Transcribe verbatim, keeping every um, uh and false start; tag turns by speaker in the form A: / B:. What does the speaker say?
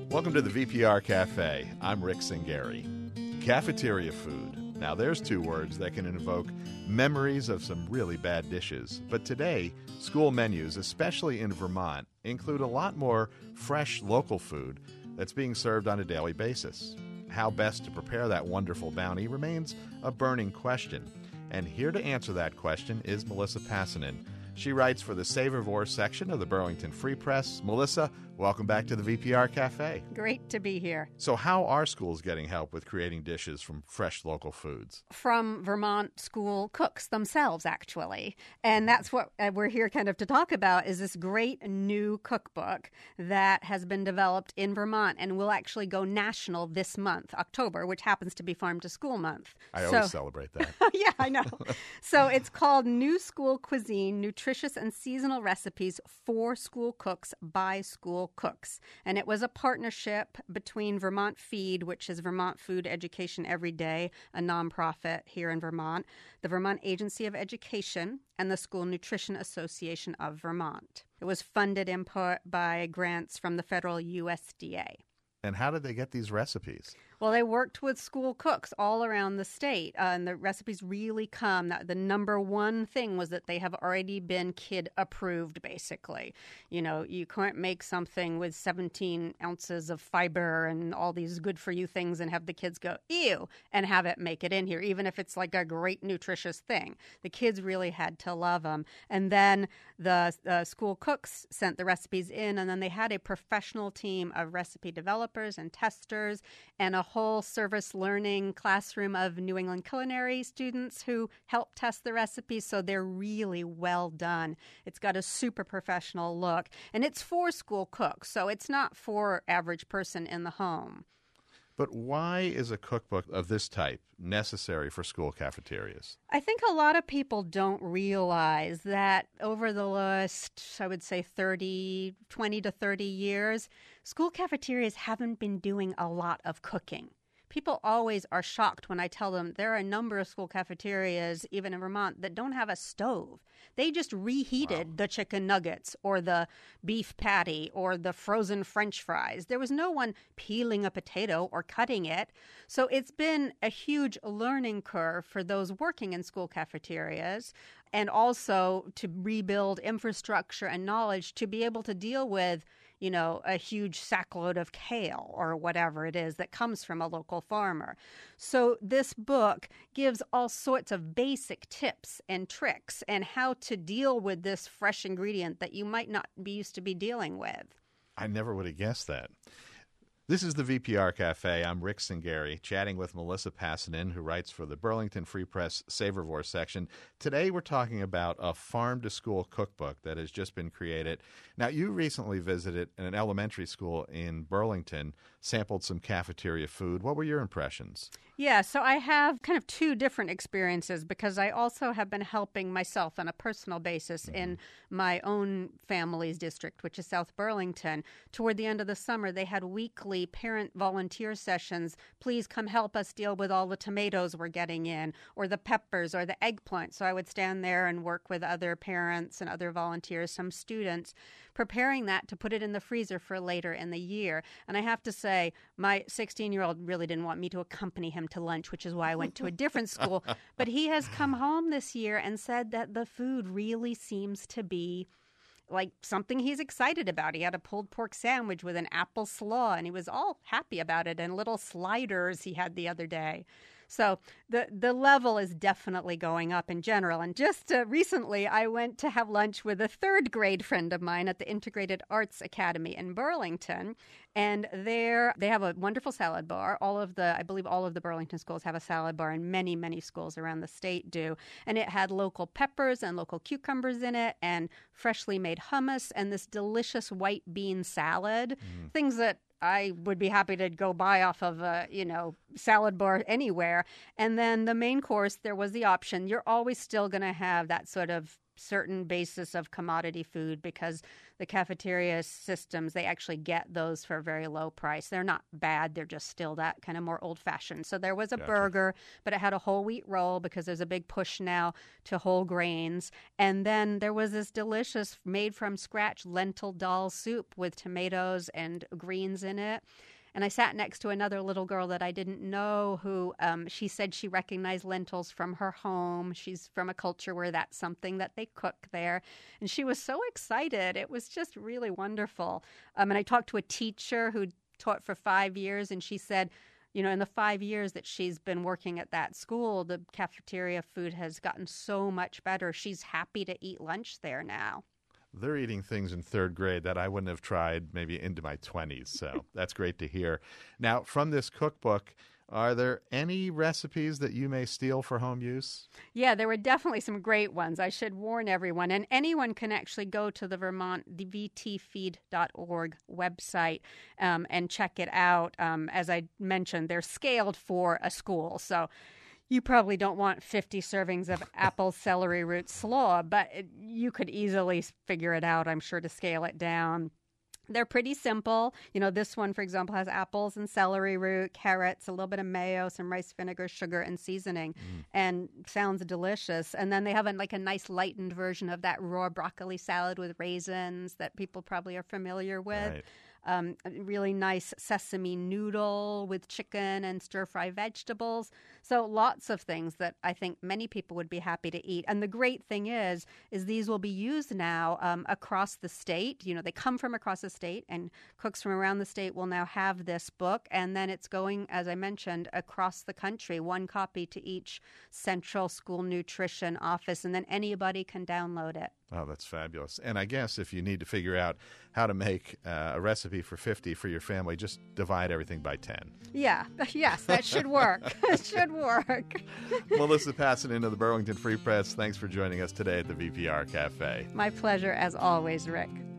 A: Welcome to the V P R Cafe. I'm Rick Singari. Cafeteria food. Now, there's two words that can invoke memories of some really bad dishes. But today, school menus, especially in Vermont, include a lot more fresh local food that's being served on a daily basis. How best to prepare that wonderful bounty remains a burning question. And here to answer that question is Melissa Passanen. She writes for the Savorvore section of the Burlington Free Press. Melissa, welcome back to the V P R Cafe.
B: Great to be here.
A: So how are schools getting help with creating dishes from fresh local foods?
B: From Vermont school cooks themselves, actually. And that's what we're here kind of to talk about is this great new cookbook that has been developed in Vermont and will actually go national this month, October, which happens to be Farm to School Month.
A: I
B: so,
A: always celebrate that.
B: Yeah, I know. So it's called New School Cuisine, Nutritious and Seasonal Recipes for School Cooks by School Cooks. And it was a partnership between Vermont Feed, which is Vermont Food Education Every Day, a nonprofit here in Vermont, the Vermont Agency of Education, and the School Nutrition Association of Vermont. It was funded in part by grants from the federal U S D A.
A: And how did they get these recipes?
B: Well, they worked with school cooks all around the state, uh, and the recipes really come. That the number one thing was that they have already been kid approved, basically. You know, you can't make something with seventeen ounces of fiber and all these good for you things and have the kids go, ew, and have it make it in here, even if it's like a great nutritious thing. The kids really had to love them. And then the uh, school cooks sent the recipes in, and then they had a professional team of recipe developers and testers and a whole service learning classroom of New England culinary students who help test the recipes, so they're really well done. It's got a super professional look, and it's for school cooks, so it's not for average person in the home.
A: But why is a cookbook of this type necessary for school cafeterias?
B: I think a lot of people don't realize that over the last, I would say, thirty, twenty to thirty years, school cafeterias haven't been doing a lot of cooking. People always are shocked when I tell them there are a number of school cafeterias, even in Vermont, that don't have a stove. They just reheated wow. the chicken nuggets or the beef patty or the frozen French fries. There was no one peeling a potato or cutting it. So it's been a huge learning curve for those working in school cafeterias, and also to rebuild infrastructure and knowledge to be able to deal with, you know, a huge sackload of kale or whatever it is that comes from a local farmer. So this book gives all sorts of basic tips and tricks and how to deal with this fresh ingredient that you might not be used to be dealing with.
A: I never would have guessed that. This is the V P R Cafe. I'm Rick Singari, chatting with Melissa Passanen, who writes for the Burlington Free Press Savorvore section. Today we're talking about a farm-to-school cookbook that has just been created. Now, you recently visited an elementary school in Burlington, sampled some cafeteria food. What were your impressions?
B: Yeah, so I have kind of two different experiences because I also have been helping myself on a personal basis mm-hmm. in my own family's district, which is South Burlington. Toward the end of the summer, they had weekly parent volunteer sessions. Please come help us deal with all the tomatoes we're getting in, or the peppers, or the eggplant. So I would stand there and work with other parents and other volunteers, some students, preparing that to put it in the freezer for later in the year. And I have to say, my sixteen-year-old really didn't want me to accompany him to lunch, which is why I went to a different school. But he has come home this year and said that the food really seems to be like something he's excited about. He had a pulled pork sandwich with an apple slaw, and he was all happy about it, and little sliders he had the other day. So the the level is definitely going up in general. And just uh, recently, I went to have lunch with a third grade friend of mine at the Integrated Arts Academy in Burlington. And there they have a wonderful salad bar. All of the, I believe all of the Burlington schools have a salad bar, and many, many schools around the state do. And it had local peppers and local cucumbers in it, and freshly made hummus, and this delicious white bean salad, mm. things that I would be happy to go buy off of a, you know, salad bar anywhere. And then the main course, there was the option. You're always still going to have that sort of certain basis of commodity food because the cafeteria systems, they actually get those for a very low price. They're not bad. They're just still that kind of more old-fashioned. So there was a
A: Gotcha.
B: burger, but it had a whole wheat roll because there's a big push now to whole grains. And then there was this delicious made from scratch lentil dal soup with tomatoes and greens in it. And I sat next to another little girl that I didn't know who um, she said she recognized lentils from her home. She's from a culture where that's something that they cook there. And she was so excited. It was just really wonderful. Um, and I talked to a teacher who taught for five years, and she said, you know, in the five years that she's been working at that school, the cafeteria food has gotten so much better. She's happy to eat lunch there now.
A: They're eating things in third grade that I wouldn't have tried maybe into my twenties. So that's great to hear. Now, from this cookbook, are there any recipes that you may steal for home use?
B: Yeah, there were definitely some great ones. I should warn everyone. And anyone can actually go to the Vermont, the v t feed dot org website um, and check it out. Um, as I mentioned, they're scaled for a school. So you probably don't want fifty servings of apple celery root slaw, but it, you could easily figure it out, I'm sure, to scale it down. They're pretty simple. You know, this one, for example, has apples and celery root, carrots, a little bit of mayo, some rice vinegar, sugar, and seasoning, mm. and sounds delicious. And then they have a, like a nice lightened version of that raw broccoli salad with raisins that people probably are familiar with.
A: Right.
B: Um, a really nice sesame noodle with chicken and stir-fry vegetables. So lots of things that I think many people would be happy to eat. And the great thing is, is these will be used now um, across the state. You know, they come from across the state, and cooks from around the state will now have this book. And then it's going, as I mentioned, across the country, one copy to each central school nutrition office, and then anybody can download it.
A: Oh, that's fabulous. And I guess if you need to figure out how to make uh, a recipe for fifty for your family, just divide everything by ten.
B: Yeah. Yes, that should work. It should work.
A: Melissa Passinen of the Burlington Free Press, thanks for joining us today at the V P R Cafe.
B: My pleasure, as always, Rick.